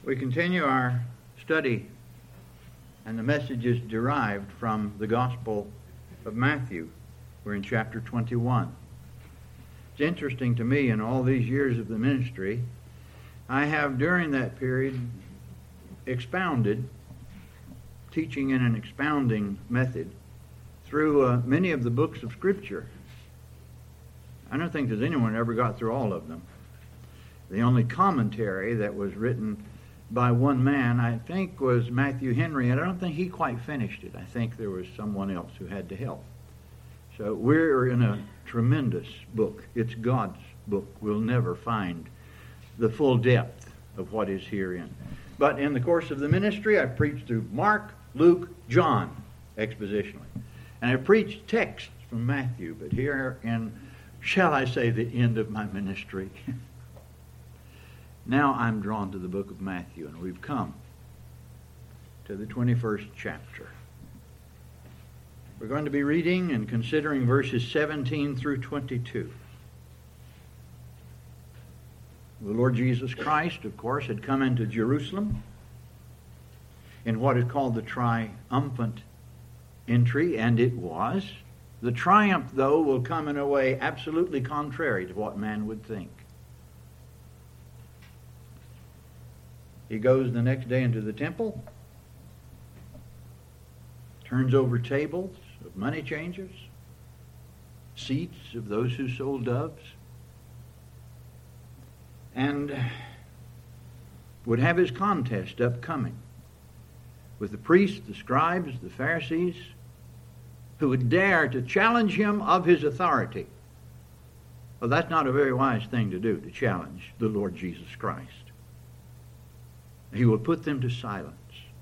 We continue our study, and the message is derived from the Gospel of Matthew. We're in chapter 21. It's interesting to me, in all these years of the ministry, I have during that period expounded, teaching in an expounding method, through many of the books of Scripture. I don't think there's anyone who ever got through all of them. The only commentary that was written by one man, I think, was Matthew Henry, and I don't think he quite finished it. I think there was someone else who had to help. So we're in a tremendous book. It's God's book. We'll never find the full depth of what is herein. But in the course of the ministry, I preached through Mark, Luke, John, expositionally. And I preached texts from Matthew, but here in, shall I say, the end of my ministry, now I'm drawn to the book of Matthew, and we've come to the 21st chapter. We're going to be reading and considering verses 17 through 22. The Lord Jesus Christ, of course, had come into Jerusalem in what is called the triumphant entry, and it was. The triumph, though, will come in a way absolutely contrary to what man would think. He goes the next day into the temple, turns over tables of money changers, seats of those who sold doves, and would have his contest upcoming with the priests, the scribes, the Pharisees, who would dare to challenge him of his authority. Well, that's not a very wise thing to do, to challenge the Lord Jesus Christ. He will put them to silence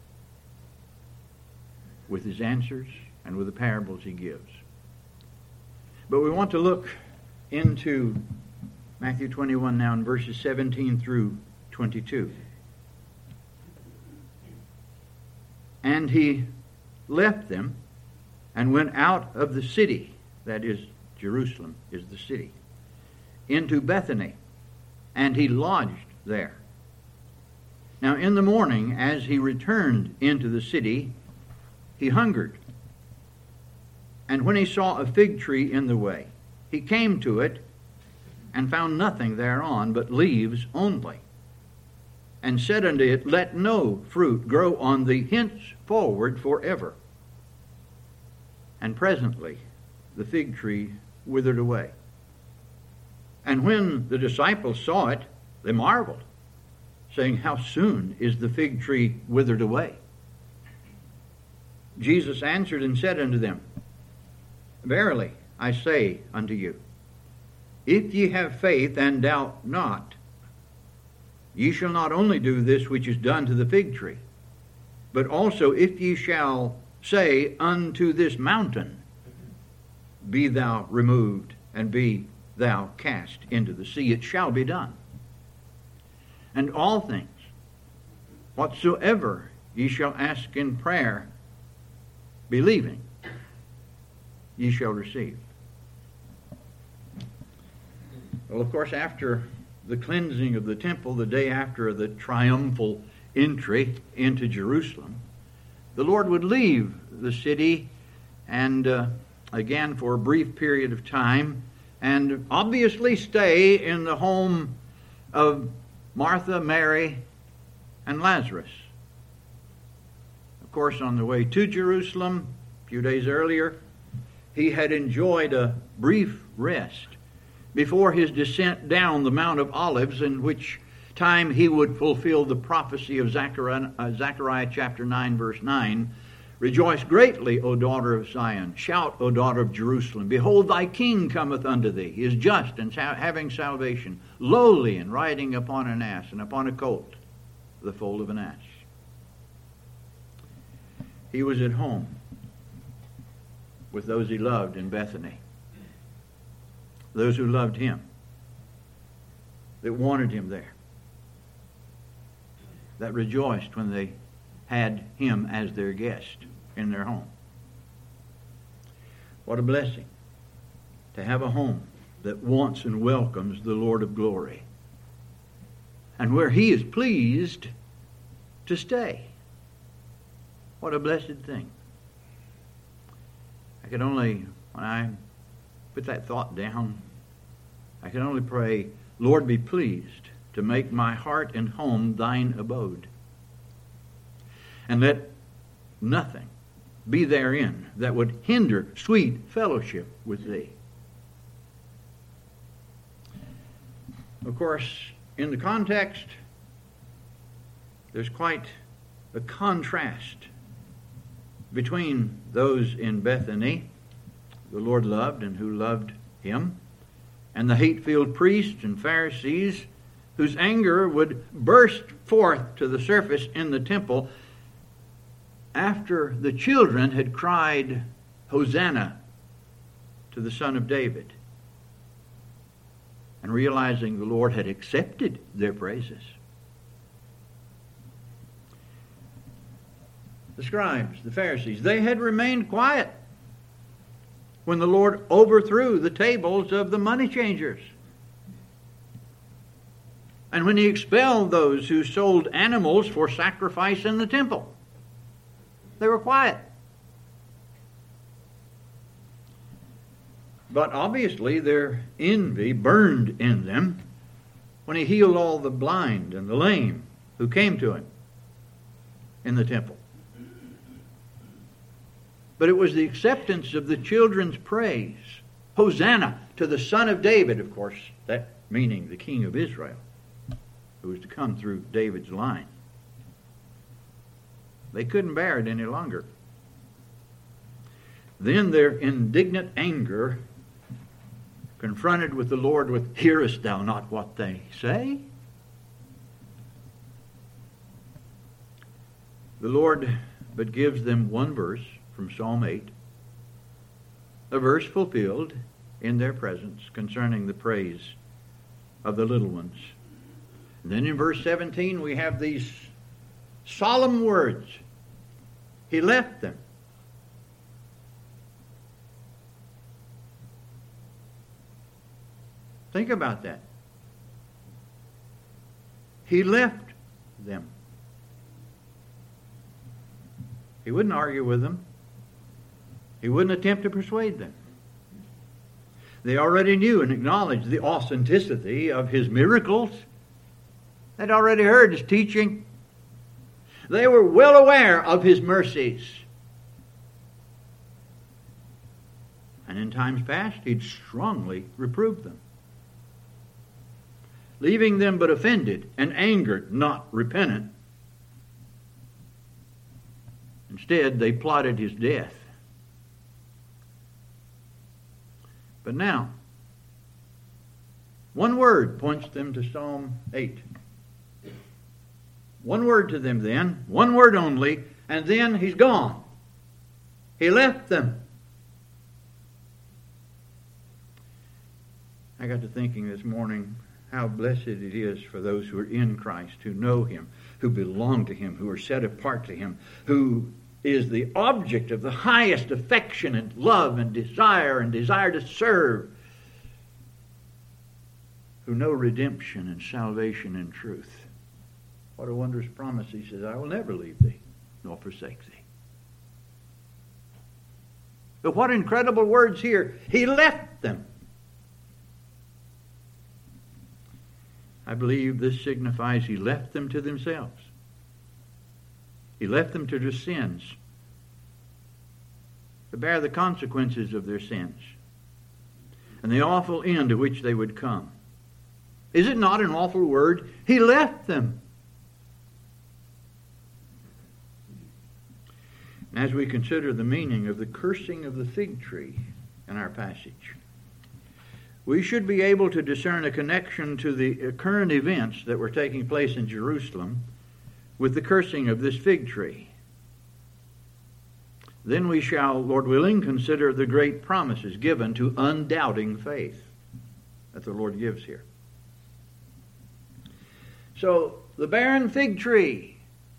with his answers and with the parables he gives. But we want to look into Matthew 21 now in verses 17 through 22. And he left them and went out of the city, that is, Jerusalem is the city, into Bethany, and he lodged there. Now in the morning, as he returned into the city, he hungered. And when he saw a fig tree in the way, he came to it and found nothing thereon but leaves only, and said unto it, Let no fruit grow on thee henceforward forever. And presently the fig tree withered away. And when the disciples saw it, they marveled, saying, How soon is the fig tree withered away? Jesus answered and said unto them, Verily I say unto you, if ye have faith and doubt not, ye shall not only do this which is done to the fig tree, but also if ye shall say unto this mountain, Be thou removed, and be thou cast into the sea, it shall be done. And all things, whatsoever ye shall ask in prayer, believing, ye shall receive. Well, of course, after the cleansing of the temple, the day after the triumphal entry into Jerusalem, the Lord would leave the city and again for a brief period of time, and obviously stay in the home of Martha, Mary, and Lazarus. Of course, on the way to Jerusalem, a few days earlier, he had enjoyed a brief rest before his descent down the Mount of Olives, in which time he would fulfill the prophecy of Zechariah chapter 9, verse 9. Rejoice greatly, O daughter of Zion. Shout, O daughter of Jerusalem. Behold, thy king cometh unto thee. He is just and having salvation, lowly and riding upon an ass, and upon a colt, the foal of an ass. He was at home with those he loved in Bethany. Those who loved him, that wanted him there, that rejoiced when they had him as their guest in their home. What a blessing to have a home that wants and welcomes the Lord of glory, and where he is pleased to stay. What a blessed thing. I could only, when I put that thought down, I can only pray, Lord, be pleased to make my heart and home thine abode. And let nothing be therein that would hinder sweet fellowship with thee. Of course, in the context, there's quite a contrast between those in Bethany, the Lord loved and who loved him, and the hate-filled priests and Pharisees whose anger would burst forth to the surface in the temple after the children had cried, Hosanna to the Son of David, and realizing the Lord had accepted their praises. The scribes, the Pharisees, they had remained quiet when the Lord overthrew the tables of the money changers, and when he expelled those who sold animals for sacrifice in the temple. They were quiet. But obviously their envy burned in them when he healed all the blind and the lame who came to him in the temple. But it was the acceptance of the children's praise. Hosanna to the Son of David, of course, that meaning the King of Israel, who was to come through David's line. They couldn't bear it any longer. Then their indignant anger confronted with the Lord with, hearest thou not what they say? The Lord but gives them one verse from Psalm 8, a verse fulfilled in their presence concerning the praise of the little ones. And then in verse 17 we have these solemn words. He left them. Think about that. He left them. He wouldn't argue with them. He wouldn't attempt to persuade them. They already knew and acknowledged the authenticity of his miracles. They'd already heard his teaching. They were well aware of his mercies. And in times past, he'd strongly reproved them, leaving them but offended and angered, not repentant. Instead, they plotted his death. But now, one word points them to Psalm 8. One word to them then, one word only, and then he's gone. He left them. I got to thinking this morning how blessed it is for those who are in Christ, who know him, who belong to him, who are set apart to him, who is the object of the highest affection and love and desire to serve, who know redemption and salvation and truth. What a wondrous promise. He says, I will never leave thee nor forsake thee. But what incredible words here. He left them. I believe this signifies he left them to themselves. He left them to their sins, to bear the consequences of their sins, and the awful end to which they would come. Is it not an awful word? He left them. And as we consider the meaning of the cursing of the fig tree in our passage, we should be able to discern a connection to the current events that were taking place in Jerusalem with the cursing of this fig tree. Then we shall, Lord willing, consider the great promises given to undoubting faith that the Lord gives here. So, the barren fig tree,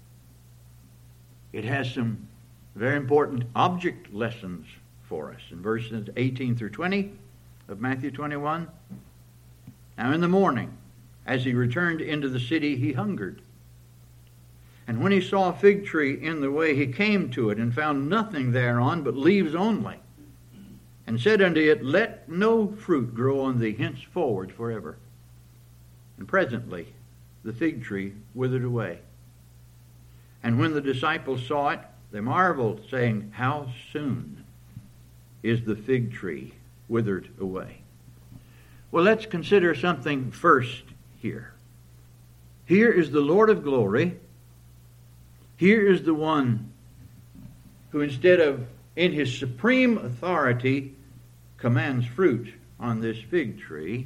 it has some very important object lessons for us. In verses 18 through 20 of Matthew 21, now in the morning, as he returned into the city, he hungered. And when he saw a fig tree in the way, he came to it and found nothing thereon but leaves only, and said unto it, Let no fruit grow on thee henceforward forever. And presently the fig tree withered away. And when the disciples saw it, they marveled, saying, How soon is the fig tree withered away? Well, let's consider something first here. Here is the Lord of glory. Here is the one who, instead of in his supreme authority, commands fruit on this fig tree,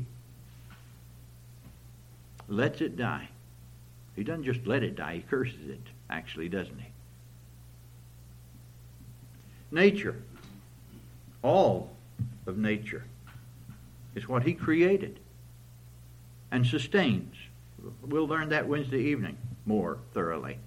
lets it die. He doesn't just let it die, he curses it, actually, doesn't he? Nature, all of nature, is what he created and sustains. We'll learn that Wednesday evening more thoroughly.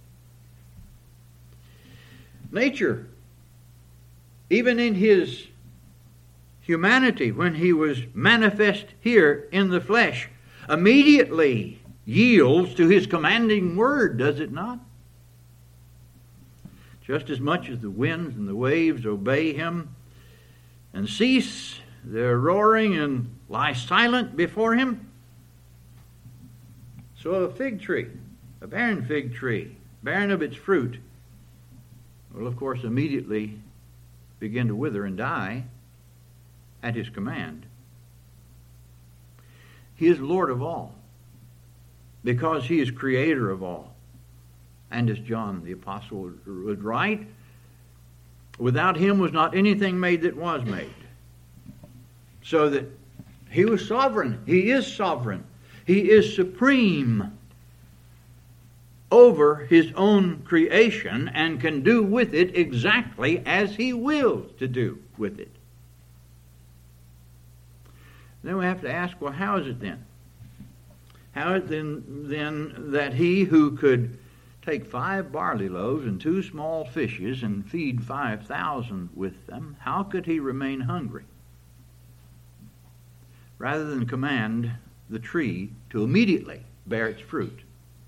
Nature, even in his humanity, when he was manifest here in the flesh, immediately yields to his commanding word, does it not? Just as much as the winds and the waves obey him and cease their roaring and lie silent before him, so a fig tree, a barren fig tree, barren of its fruit, will of course immediately begin to wither and die at his command. He is Lord of all, because he is creator of all. And as John the Apostle would write, without him was not anything made that was made. So that he was sovereign. He is sovereign. He is supreme over his own creation and can do with it exactly as he wills to do with it. Then we have to ask, well, how is it then? How is it then that he who could take 5 barley loaves and 2 small fishes and feed 5,000 with them, how could he remain hungry? Rather than command the tree to immediately bear its fruit.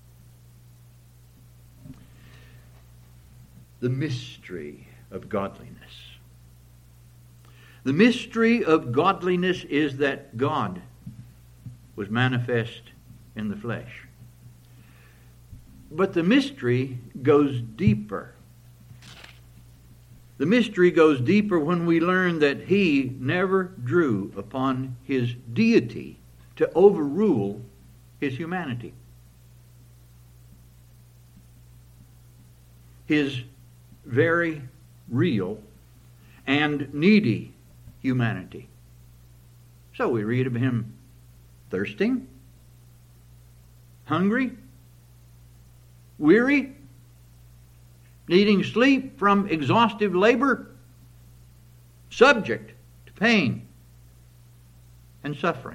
The mystery of godliness. The mystery of godliness is that God was manifest in the flesh. But the mystery goes deeper. The mystery goes deeper when we learn that he never drew upon his deity to overrule his humanity. His very real and needy humanity. So we read of him thirsting, hungry, weary, needing sleep from exhaustive labor, subject to pain and suffering.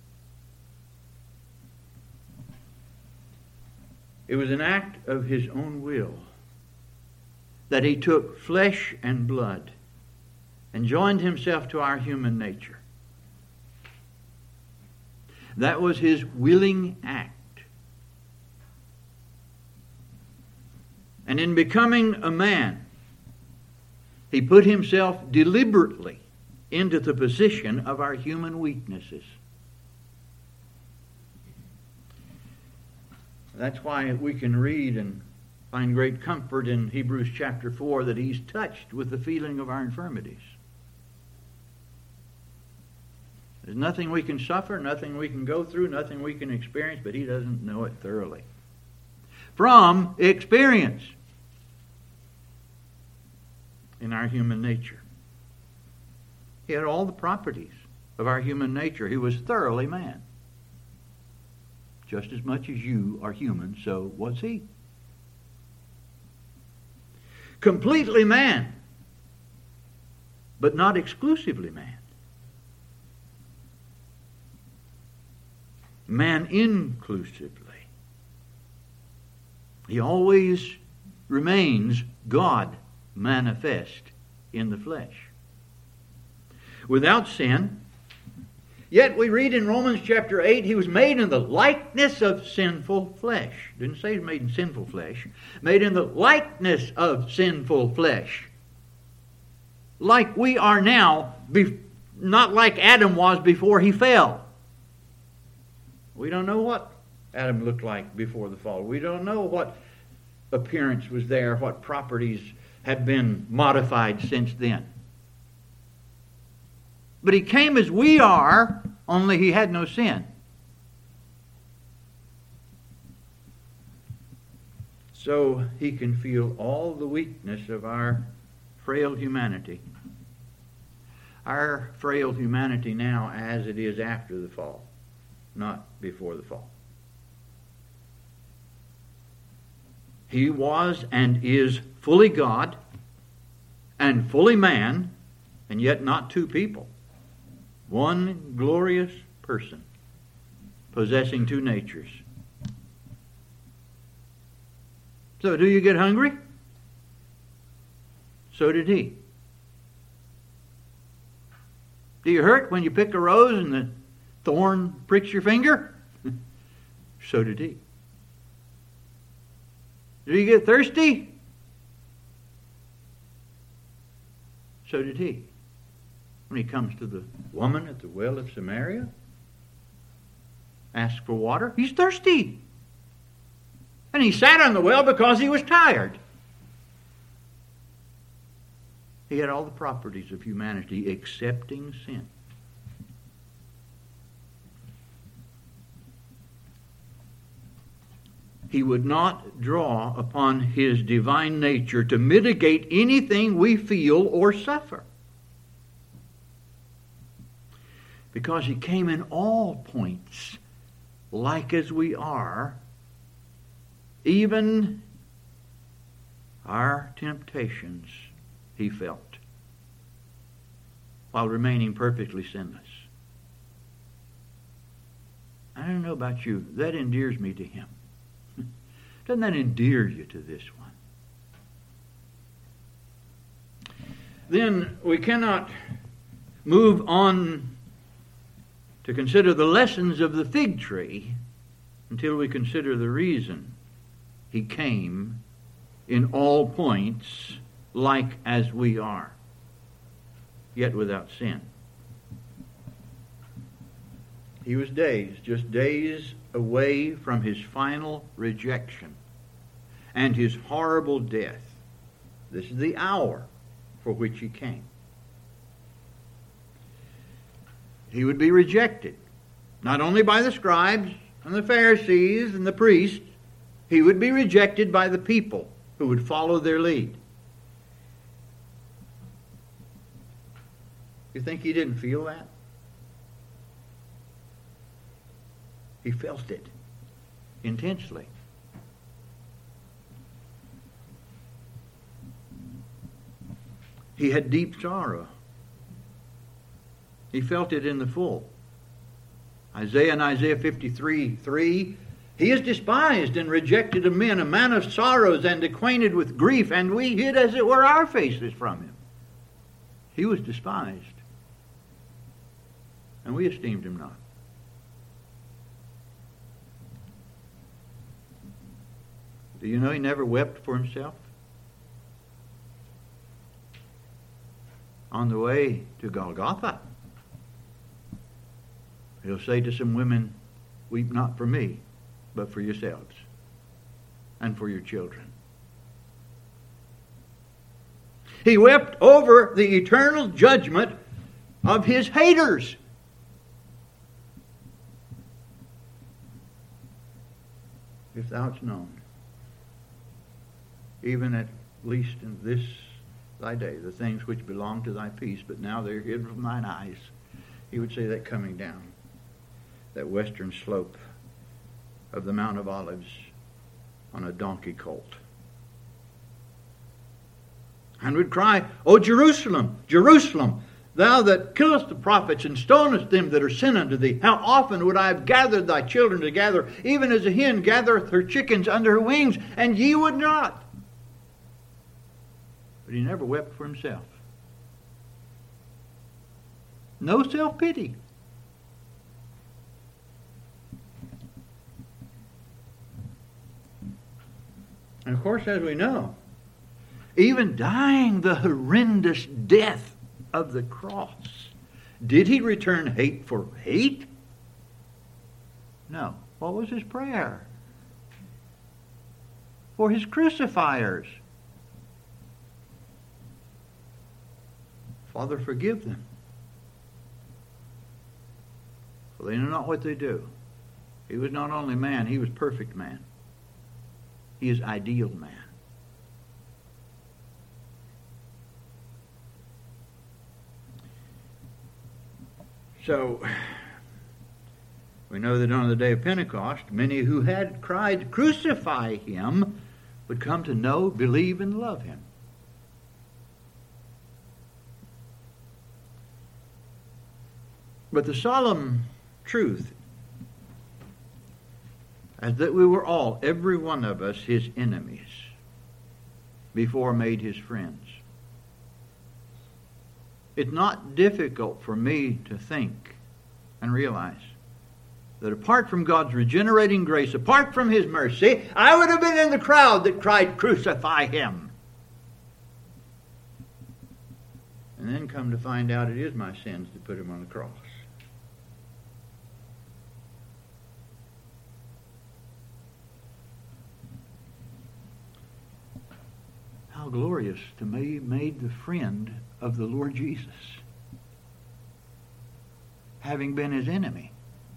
It was an act of his own will that he took flesh and blood and joined himself to our human nature. That was his willing act. And in becoming a man, he put himself deliberately into the position of our human weaknesses. That's why we can read and find great comfort in Hebrews chapter 4 that he's touched with the feeling of our infirmities. There's nothing we can suffer, nothing we can go through, nothing we can experience, but he doesn't know it thoroughly. From experience in our human nature. He had all the properties of our human nature. He was thoroughly man. Just as much as you are human, so was he. Completely man, but not exclusively man. Man inclusively. He always remains God manifest in the flesh. Without sin, Yet we read in Romans chapter 8, he was made in the likeness of sinful flesh. Didn't say he was made in sinful flesh. Made in the likeness of sinful flesh. Like we are now, not like Adam was before he fell. We don't know what Adam looked like before the fall. We don't know what appearance was there, what properties had been modified since then. But he came as we are, only he had no sin. So he can feel all the weakness of our frail humanity. Our frail humanity now as it is after the fall, not before the fall. He was and is fully God and fully man, and yet not two people. One glorious person possessing two natures. So do you get hungry? So did he. Do you hurt when you pick a rose and the thorn pricks your finger? So did he. Do you get thirsty? So did he. When he comes to the woman at the well of Samaria, asks for water, he's thirsty. And he sat on the well because he was tired. He had all the properties of humanity excepting sin. He would not draw upon his divine nature to mitigate anything we feel or suffer. Because he came in all points like as we are, even our temptations he felt, while remaining perfectly sinless. I don't know about you, that endears me to him. Doesn't that endear you to this one? Then we cannot move on to consider the lessons of the fig tree until we consider the reason he came in all points like as we are, yet without sin. He was just days away from his final rejection and his horrible death. This is the hour for which he came. He would be rejected, not only by the scribes and the Pharisees and the priests, he would be rejected by the people who would follow their lead. You think he didn't feel that? He felt it intensely. He had deep sorrow. He felt it in the full. Isaiah 53:3, he is despised and rejected of men, a man of sorrows and acquainted with grief, and we hid as it were our faces from him. He was despised, and we esteemed him not. Do you know he never wept for himself? On the way to Golgotha, he'll say to some women, weep not for me, but for yourselves and for your children. He wept over the eternal judgment of his haters. If thou'st known, even at least in this thy day, the things which belong to thy peace, but now they're hid from thine eyes. He would say that coming down that western slope of the Mount of Olives on a donkey colt. And would cry, O Jerusalem, Jerusalem, thou that killest the prophets and stonest them that are sent unto thee, how often would I have gathered thy children together, even as a hen gathereth her chickens under her wings, and ye would not. But he never wept for himself. No self-pity. And of course, as we know, even dying the horrendous death of the cross, did he return hate for hate? No. What was his prayer? For his crucifiers. Father, forgive them, for they know not what they do. He was not only man, he was perfect man. He is ideal man. So, we know that on the day of Pentecost, many who had cried, "Crucify him," would come to know, believe, and love him. But the solemn truth is that we were all, every one of us, his enemies before made his friends. It's not difficult for me to think and realize that apart from God's regenerating grace, apart from his mercy, I would have been in the crowd that cried, "Crucify him." And then come to find out it is my sins that put him on the cross. How glorious to be made the friend of the Lord Jesus, having been his enemy,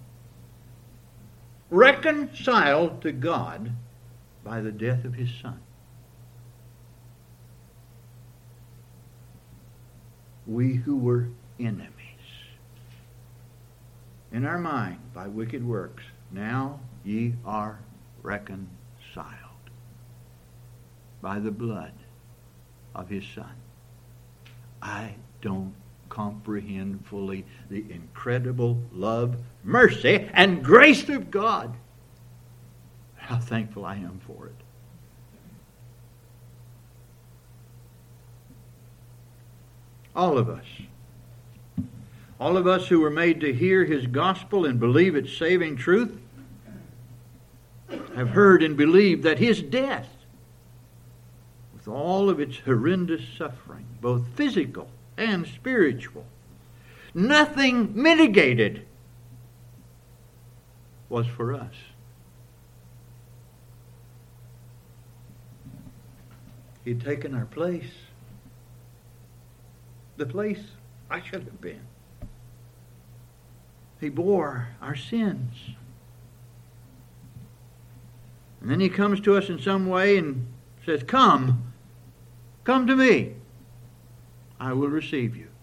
reconciled to God by the death of his Son. We who were enemies in our mind by wicked works, now ye are reconciled by the blood of his Son. I don't comprehend fully the incredible love, mercy, and grace of God. How thankful I am for it. All of us who were made to hear his gospel and believe its saving truth, have heard and believed that his death, with all of its horrendous suffering, both physical and spiritual, nothing mitigated, was for us. He'd taken our place, the place I should have been. He bore our sins. And then he comes to us in some way and says, Come to me. I will receive you.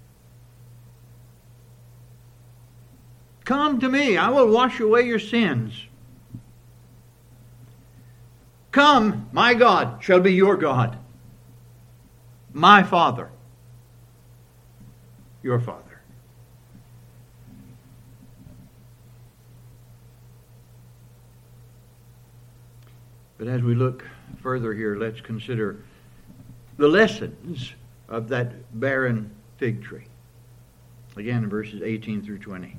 Come to me. I will wash away your sins. Come, my God shall be your God. My Father, your Father. But as we look further here, let's consider the lessons of that barren fig tree. Again, in verses 18 through 20.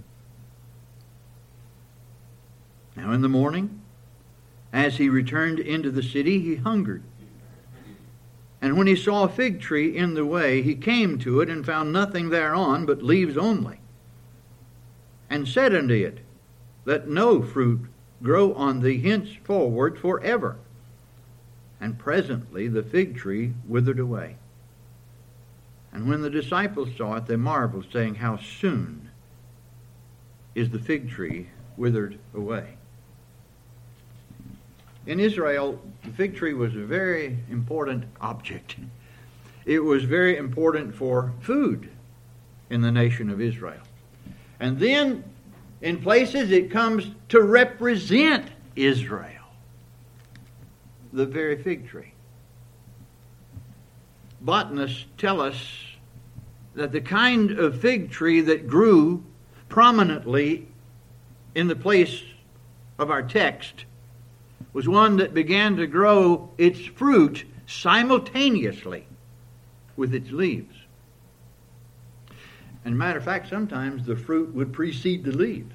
Now in the morning, as he returned into the city, he hungered. And when he saw a fig tree in the way, he came to it and found nothing thereon but leaves only. And said unto it, Let no fruit grow on thee henceforward forever. And presently the fig tree withered away. And when the disciples saw it, they marveled, saying, How soon is the fig tree withered away? In Israel, the fig tree was a very important object. It was very important for food in the nation of Israel. And then, in places, it comes to represent Israel. The very fig tree. Botanists tell us that the kind of fig tree that grew prominently in the place of our text was one that began to grow its fruit simultaneously with its leaves. And matter of fact, sometimes the fruit would precede the leaves,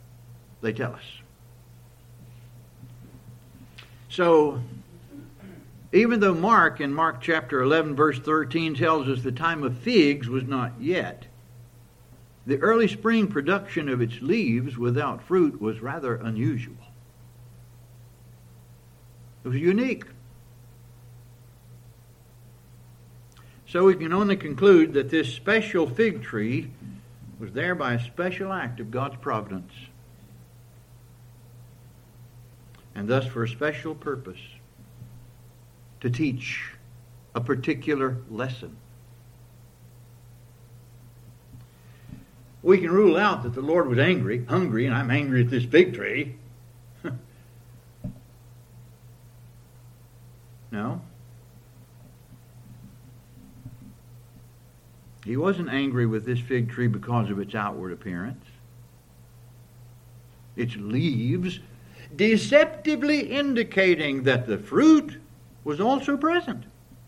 they tell us. So, Even though Mark, in Mark chapter 11, verse 13, tells us the time of figs was not yet, the early spring production of its leaves without fruit was rather unusual. It was unique. So we can only conclude that this special fig tree was there by a special act of God's providence, and thus for a special purpose, to teach a particular lesson. We can rule out that the Lord was hungry, and I'm angry at this fig tree. No. He wasn't angry with this fig tree because of its outward appearance. Its leaves deceptively indicating that the fruit was also present.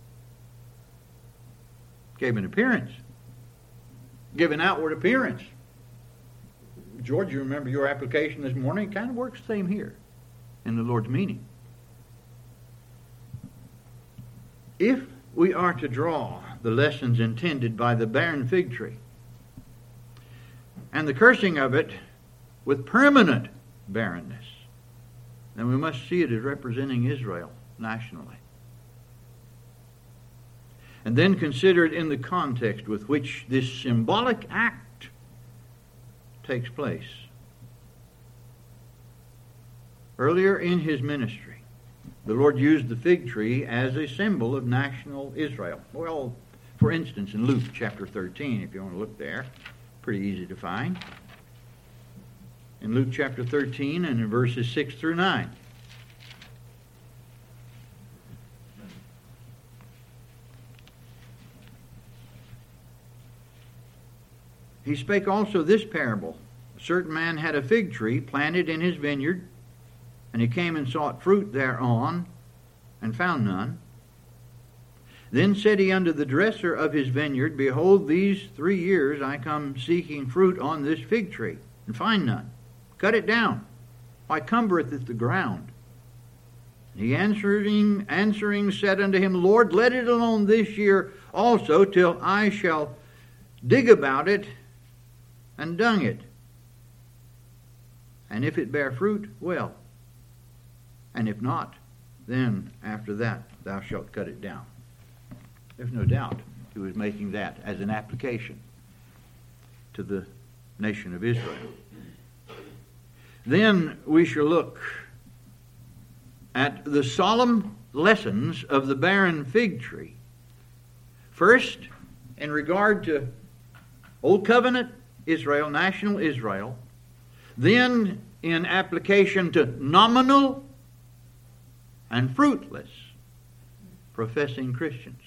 Gave an appearance. Give an outward appearance. George, you remember your application this morning? It kind of works the same here in the Lord's meaning. If we are to draw the lessons intended by the barren fig tree and the cursing of it with permanent barrenness, then we must see it as representing Israel nationally. And then consider it in the context with which this symbolic act takes place. Earlier in his ministry, the Lord used the fig tree as a symbol of national Israel. Well, for instance, in Luke chapter 13, if you want to look there, pretty easy to find. In Luke chapter 13 and in verses 6 through 9. He spake also this parable. A certain man had a fig tree planted in his vineyard, and he came and sought fruit thereon, and found none. Then said he unto the dresser of his vineyard, Behold, these 3 years I come seeking fruit on this fig tree, and find none. Cut it down. Why cumbereth it the ground? He answering said unto him, Lord, let it alone this year also, till I shall dig about it and dung it. And if it bear fruit, well. And if not, then after that thou shalt cut it down. There's no doubt he was making that as an application to the nation of Israel. Then we shall look at the solemn lessons of the barren fig tree. First, in regard to Old Covenant Israel, national Israel. Then in application to nominal and fruitless professing Christians.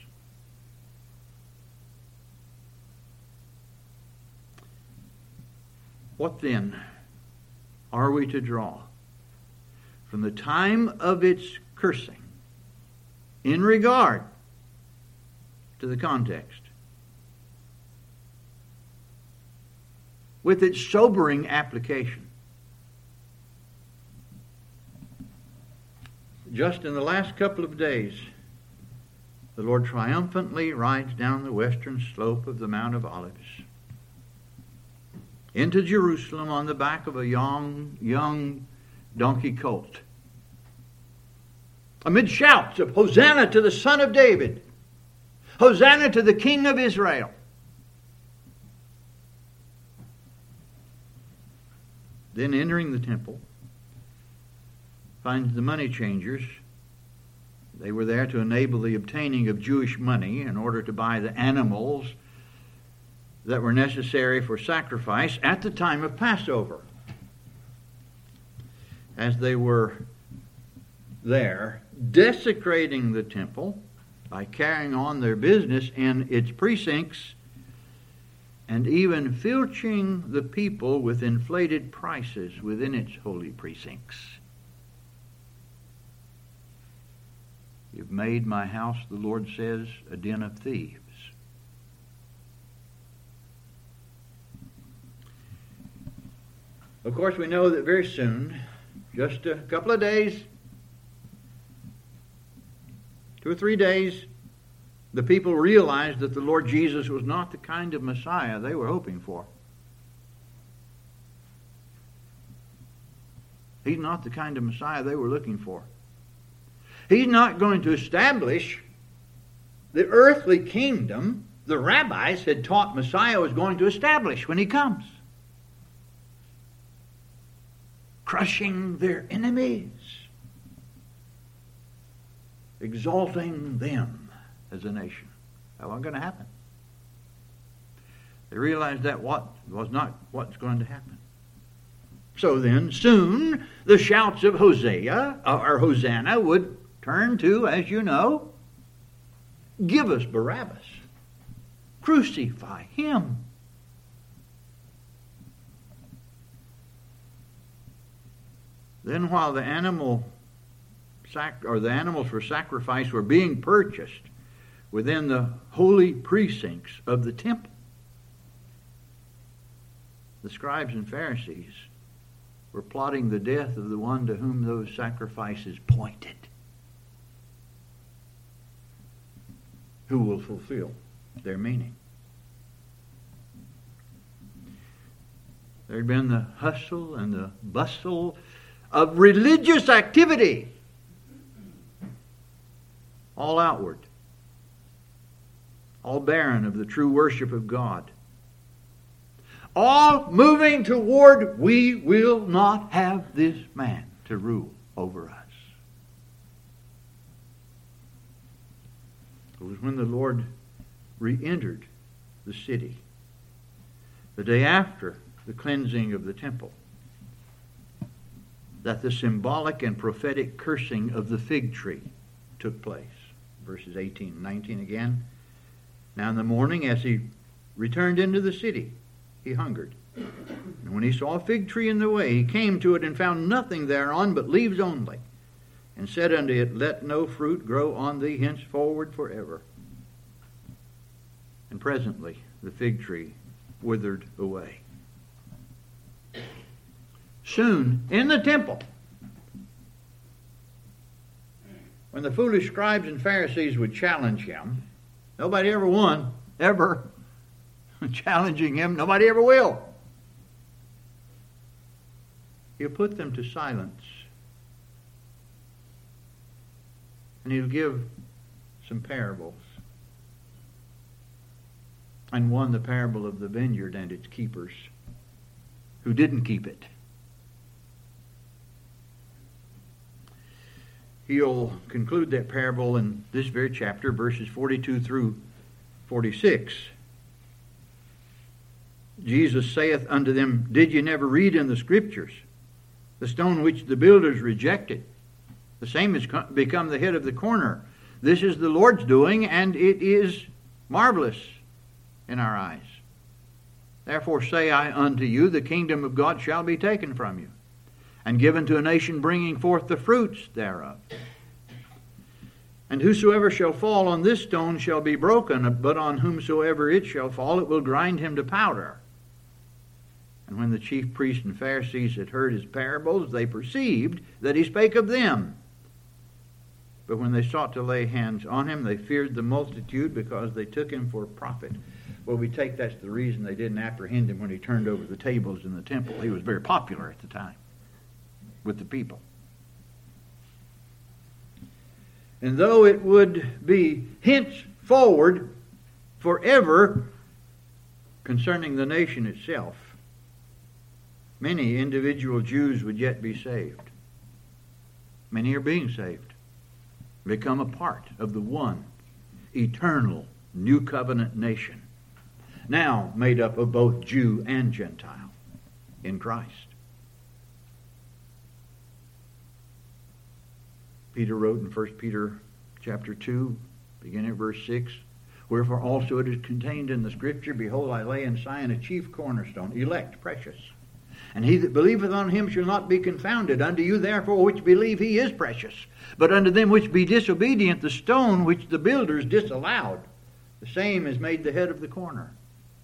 What then are we to draw from the time of its cursing in regard to the context, with its sobering application? Just in the last couple of days, the Lord triumphantly rides down the western slope of the Mount of Olives into Jerusalem on the back of a young donkey colt, amid shouts of Hosanna to the Son of David, Hosanna to the King of Israel. Then entering the temple, finds the money changers. They were there to enable the obtaining of Jewish money in order to buy the animals that were necessary for sacrifice at the time of Passover. As they were there desecrating the temple by carrying on their business in its precincts and even filching the people with inflated prices within its holy precincts. You've made my house, the Lord says, a den of thieves. Of course, we know that very soon, just a couple of days 2 or 3 days, the people realized that the Lord Jesus was not the kind of Messiah they were hoping for. He's not the kind of Messiah they were looking for. He's not going to establish the earthly kingdom the rabbis had taught Messiah was going to establish when he comes. Crushing their enemies. Exalting them as a nation. That wasn't going to happen. They realized that was not what's going to happen. So then, soon, the shouts of Hosanna would turn to, as you know, give us Barabbas. Crucify him. Then while the animals for sacrifice were being purchased within the holy precincts of the temple, the scribes and Pharisees were plotting the death of the one to whom those sacrifices pointed, who will fulfill their meaning. There had been the hustle and the bustle of religious activity, all outward, all barren of the true worship of God, all moving toward, we will not have this man to rule over us. It was when the Lord re-entered the city, the day after the cleansing of the temple, that the symbolic and prophetic cursing of the fig tree took place. Verses 18 and 19 again. Now in the morning, as he returned into the city, he hungered. And when he saw a fig tree in the way, he came to it and found nothing thereon but leaves only, and said unto it, Let no fruit grow on thee henceforward forever. And presently the fig tree withered away. Soon, in the temple, when the foolish scribes and Pharisees would challenge him, nobody ever won, ever. Challenging him, nobody ever will. He'll put them to silence. And he'll give some parables. And one, the parable of the vineyard and its keepers, who didn't keep it. He'll conclude that parable in this very chapter, verses 42 through 46. Jesus saith unto them, Did ye never read in the Scriptures, the stone which the builders rejected, the same has become the head of the corner. This is the Lord's doing, and it is marvelous in our eyes. Therefore say I unto you, the kingdom of God shall be taken from you, and given to a nation bringing forth the fruits thereof. And whosoever shall fall on this stone shall be broken, but on whomsoever it shall fall, it will grind him to powder. And when the chief priests and Pharisees had heard his parables, they perceived that he spake of them. But when they sought to lay hands on him, they feared the multitude, because they took him for a prophet. Well, we take that's the reason they didn't apprehend him when he turned over the tables in the temple. He was very popular at the time with the people. And though it would be henceforward forever concerning the nation itself, many individual Jews would yet be saved. Many are being saved, become a part of the one eternal new covenant nation, now made up of both Jew and Gentile in Christ. Peter wrote in 1 Peter chapter 2, beginning at verse 6, Wherefore also it is contained in the Scripture, Behold, I lay in Zion a chief cornerstone, elect, precious. And he that believeth on him shall not be confounded. Unto you therefore which believe he is precious. But unto them which be disobedient, the stone which the builders disallowed, the same is made the head of the corner.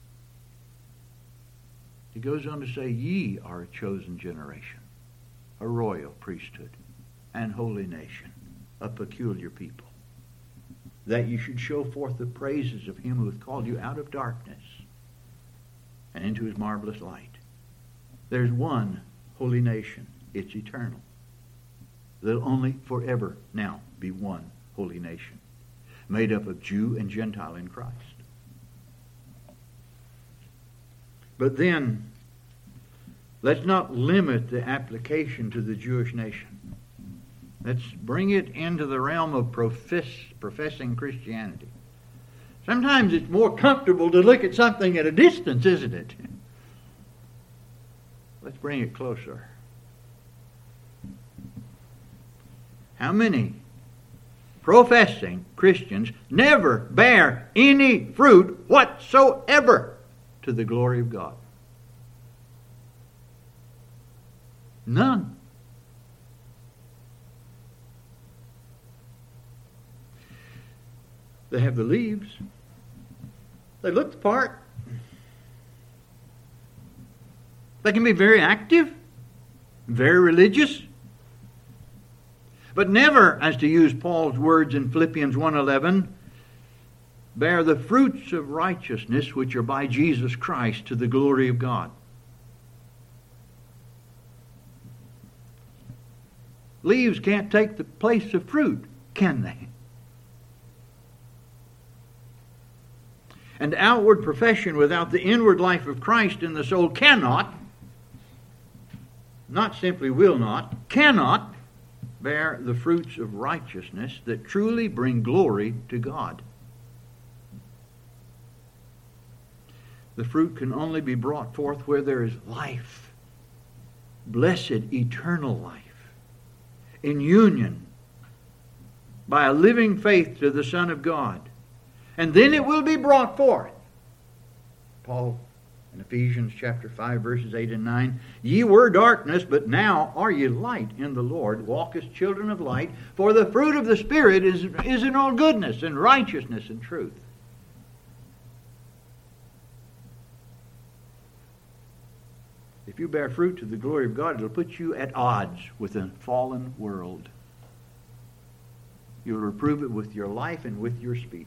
He goes on to say, Ye are a chosen generation, a royal priesthood, and holy nation, a peculiar people, that you should show forth the praises of him who hath called you out of darkness and into his marvelous light. There's one holy nation. It's eternal. There'll only forever now be one holy nation, made up of Jew and Gentile in Christ. But then, let's not limit the application to the Jewish nation. Let's bring it into the realm of professing Christianity. Sometimes it's more comfortable to look at something at a distance, isn't it? Let's bring it closer. How many professing Christians never bear any fruit whatsoever to the glory of God? None. They have the leaves. They look the part. They can be very active, very religious, but never, as to use Paul's words in Philippians 1:11, bear the fruits of righteousness which are by Jesus Christ to the glory of God. Leaves can't take the place of fruit, can they? And outward profession without the inward life of Christ in the soul cannot, not simply will not, cannot bear the fruits of righteousness that truly bring glory to God. The fruit can only be brought forth where there is life, blessed eternal life, in union by a living faith to the Son of God. And then it will be brought forth. Paul in Ephesians chapter 5 verses 8 and 9, ye were darkness, but now are ye light in the Lord. Walk as children of light, for the fruit of the Spirit is in all goodness and righteousness and truth. If you bear fruit to the glory of God, it'll put you at odds with a fallen world. You'll reprove it with your life and with your speech,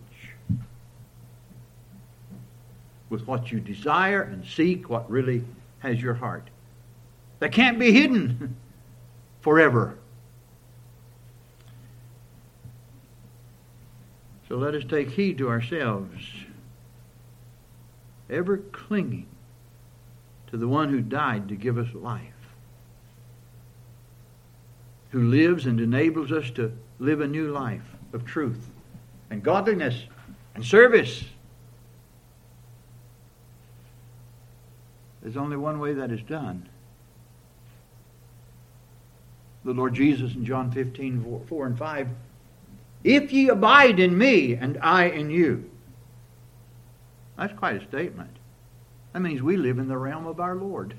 with what you desire and seek, what really has your heart. That can't be hidden forever. So let us take heed to ourselves, ever clinging to the one who died to give us life, who lives and enables us to live a new life of truth and godliness and service. There's only one way that is done. The Lord Jesus in John 15, 4 and 5, if ye abide in me and I in you. That's quite a statement. That means we live in the realm of our Lord.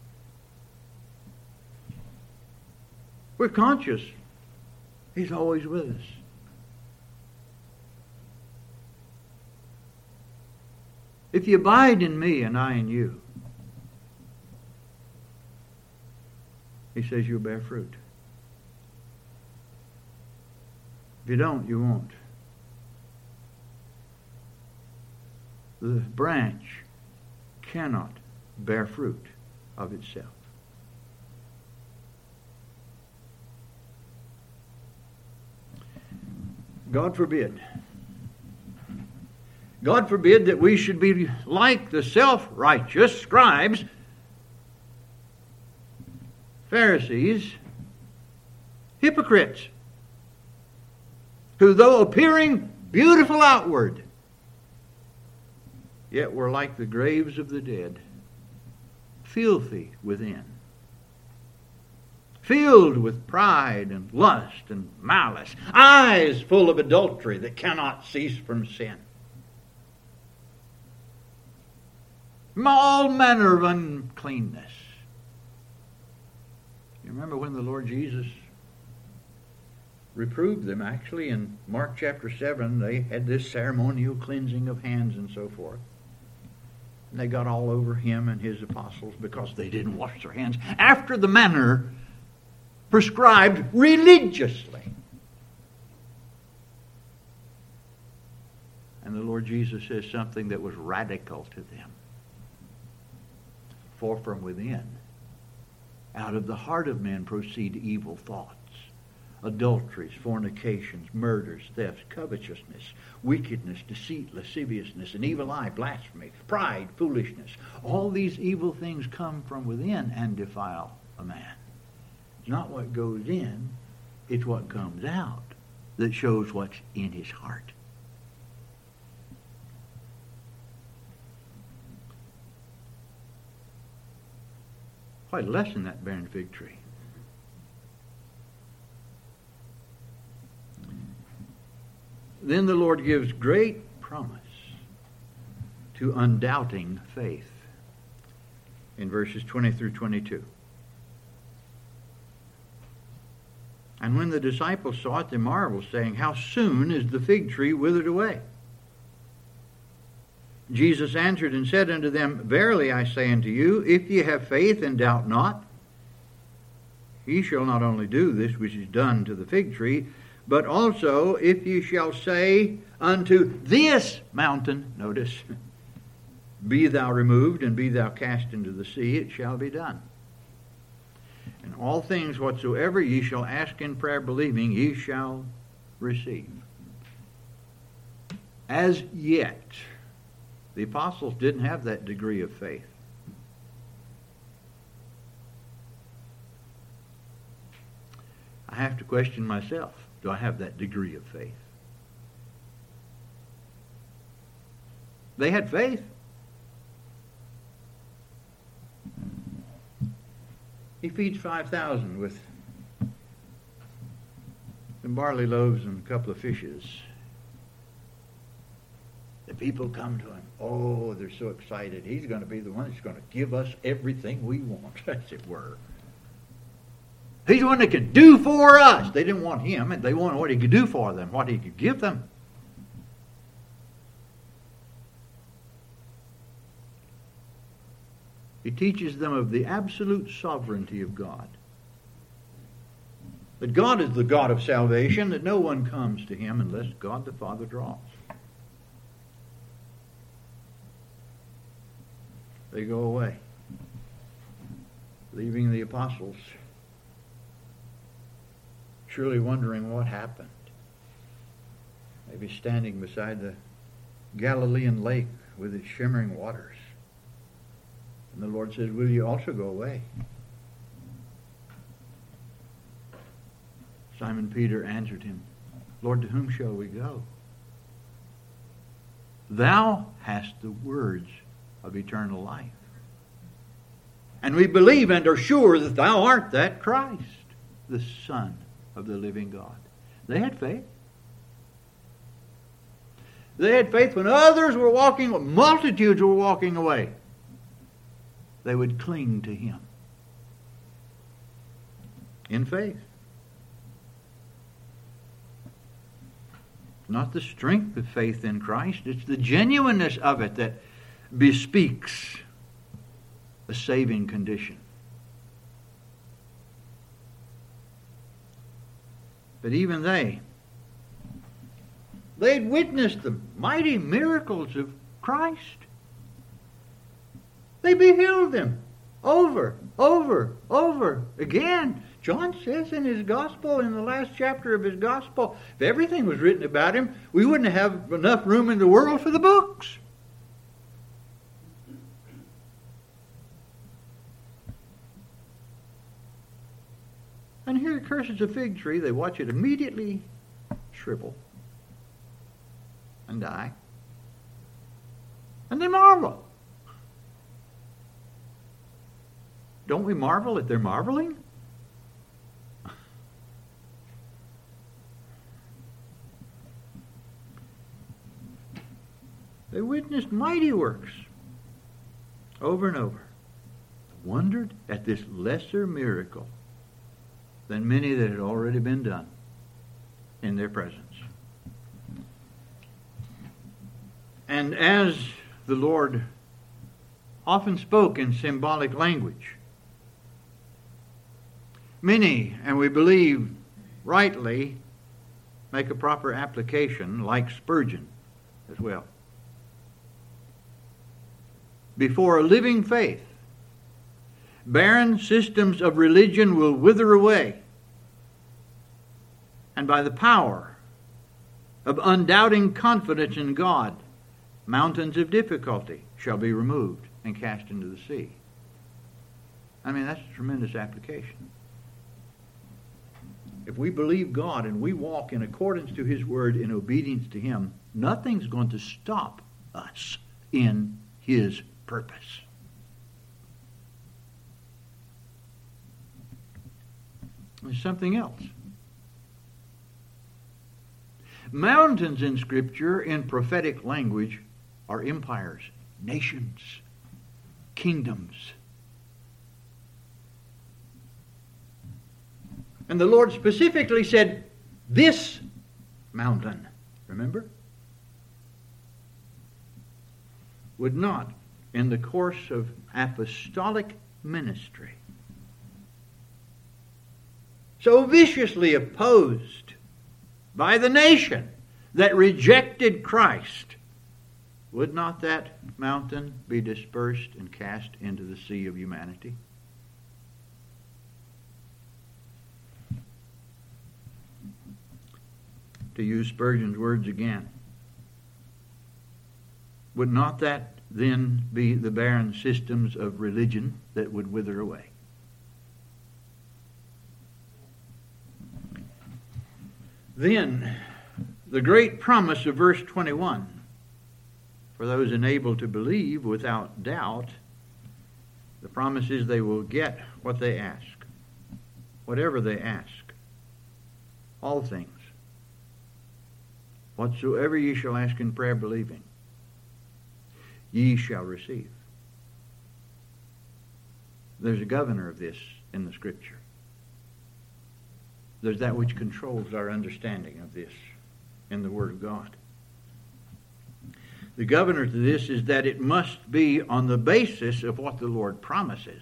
We're conscious He's always with us. If you abide in me and I in you, He says you'll bear fruit. If you don't, you won't. The branch cannot bear fruit of itself. God forbid. God forbid that we should be like the self-righteous scribes, Pharisees, hypocrites, who though appearing beautiful outward, yet were like the graves of the dead, filthy within, filled with pride and lust and malice, eyes full of adultery that cannot cease from sin, all manner of uncleanness. You remember when the Lord Jesus reproved them, actually, in Mark chapter 7, they had this ceremonial cleansing of hands and so forth. And they got all over Him and His apostles because they didn't wash their hands after the manner prescribed religiously. And the Lord Jesus says something that was radical to them. For from within, out of the heart of men proceed evil thoughts, adulteries, fornications, murders, thefts, covetousness, wickedness, deceit, lasciviousness, an evil eye, blasphemy, pride, foolishness. All these evil things come from within and defile a man. It's not what goes in, it's what comes out that shows what's in his heart. Quite a lesson, that barren fig tree. Then the Lord gives great promise to undoubting faith in verses 20 through 22. And when the disciples saw it, they marveled, saying, How soon is the fig tree withered away? Jesus answered and said unto them, Verily I say unto you, if ye have faith and doubt not, ye shall not only do this which is done to the fig tree, but also if ye shall say unto this mountain, notice, Be thou removed, and be thou cast into the sea, it shall be done. And all things whatsoever ye shall ask in prayer, believing, ye shall receive. As yet, the apostles didn't have that degree of faith. I have to question myself. Do I have that degree of faith? They had faith. He feeds 5,000 with some barley loaves and a couple of fishes. The people come to him. Oh, they're so excited. He's going to be the one that's going to give us everything we want, as it were. He's the one that can do for us. They didn't want him, and they wanted what he could do for them, what he could give them. He teaches them of the absolute sovereignty of God. That God is the God of salvation, that no one comes to him unless God the Father draws. They go away, leaving the apostles, surely wondering what happened. Maybe standing beside the Galilean lake with its shimmering waters. And the Lord says, Will you also go away? Simon Peter answered him, Lord, to whom shall we go? Thou hast the words of eternal life. And we believe and are sure that thou art that Christ, the Son of the living God. They had faith. They had faith when others were walking, multitudes were walking away. They would cling to him in faith. Not the strength of faith in Christ, it's the genuineness of it that bespeaks a saving condition. But even they'd witnessed the mighty miracles of Christ. They beheld them over again. John says in his gospel, in the last chapter of his gospel, if everything was written about him, we wouldn't have enough room in the world for the books. And here curses a fig tree. They watch it immediately shrivel and die. And they marvel. Don't we marvel at their marveling? They witnessed mighty works over and over. Wondered at this lesser miracle than many that had already been done in their presence. And as the Lord often spoke in symbolic language, many, and we believe rightly, make a proper application, like Spurgeon, as well. Before a living faith, barren systems of religion will wither away, and by the power of undoubting confidence in God, mountains of difficulty shall be removed and cast into the sea. I mean, that's a tremendous application. If we believe God and we walk in accordance to His Word in obedience to Him, nothing's going to stop us in His purpose. There's something else. Mountains in Scripture, in prophetic language, are empires, nations, kingdoms. And the Lord specifically said, this mountain, remember, would not, in the course of apostolic ministry, so viciously opposed by the nation that rejected Christ, would not that mountain be dispersed and cast into the sea of humanity? To use Spurgeon's words again, would not that then be the barren systems of religion that would wither away? Then, the great promise of verse 21, for those enabled to believe without doubt, the promise is they will get what they ask, whatever they ask, all things. Whatsoever ye shall ask in prayer believing, ye shall receive. There's a governor of this in the Scripture. There's that which controls our understanding of this in the Word of God. The governor to this is that it must be on the basis of what the Lord promises,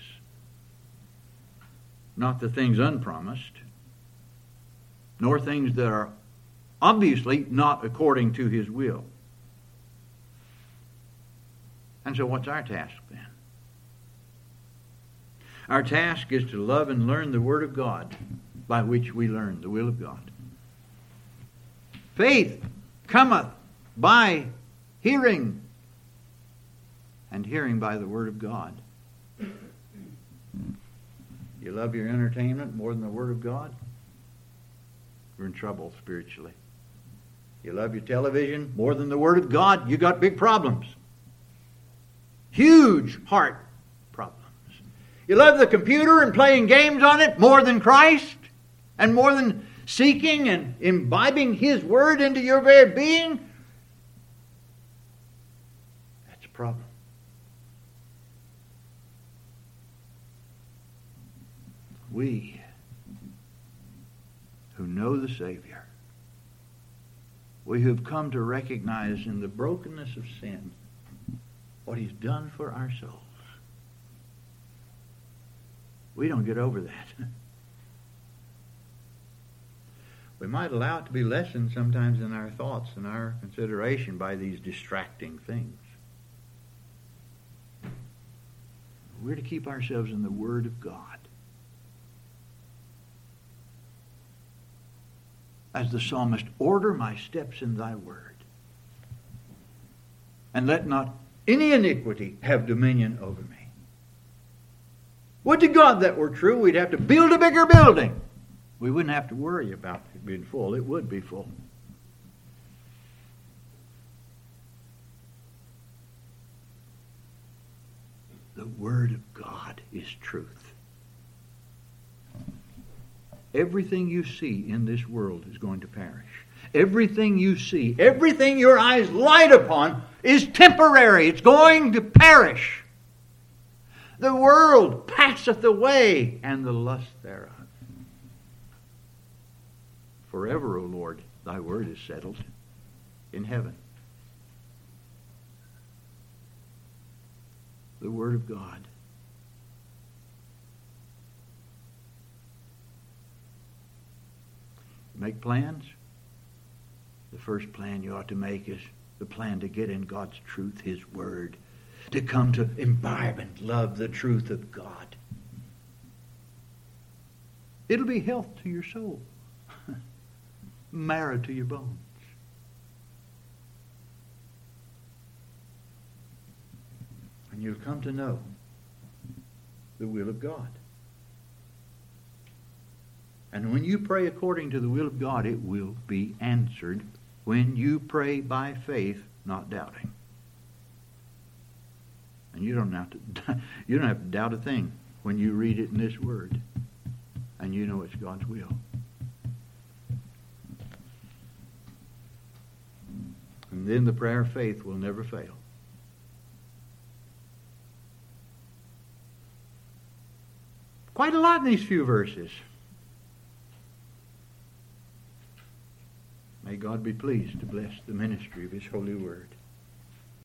not the things unpromised, nor things that are obviously not according to His will. And so what's our task then? Our task is to love and learn the Word of God, by which we learn the will of God. Faith cometh by hearing, and hearing by the Word of God. You love your entertainment more than the Word of God? You're in trouble spiritually. You love your television more than the Word of God? You got big problems. Huge heart problems. You love the computer and playing games on it more than Christ? And more than seeking and imbibing His Word into your very being? That's a problem. We who know the Savior, we who have come to recognize in the brokenness of sin what He's done for our souls, we don't get over that. We might allow it to be lessened sometimes in our thoughts and our consideration by these distracting things. We're to keep ourselves in the Word of God. As the psalmist, order my steps in thy word, and let not any iniquity have dominion over me. Would to God that were true. We'd have to build a bigger building. We wouldn't have to worry about it being full. It would be full. The Word of God is truth. Everything you see in this world is going to perish. Everything you see, everything your eyes light upon is temporary. It's going to perish. The world passeth away, and the lust thereof. Forever, O Lord, thy word is settled in heaven. The Word of God. Make plans. The first plan you ought to make is the plan to get in God's truth, His Word, to come to imbibe and love the truth of God. It'll be health to your soul, marrow to your bones. And you'll come to know the will of God. And when you pray according to the will of God, it will be answered when you pray by faith, not doubting. And you don't have to doubt a thing when you read it in this Word and you know it's God's will. And then the prayer of faith will never fail. Quite a lot in these few verses. May God be pleased to bless the ministry of His holy Word.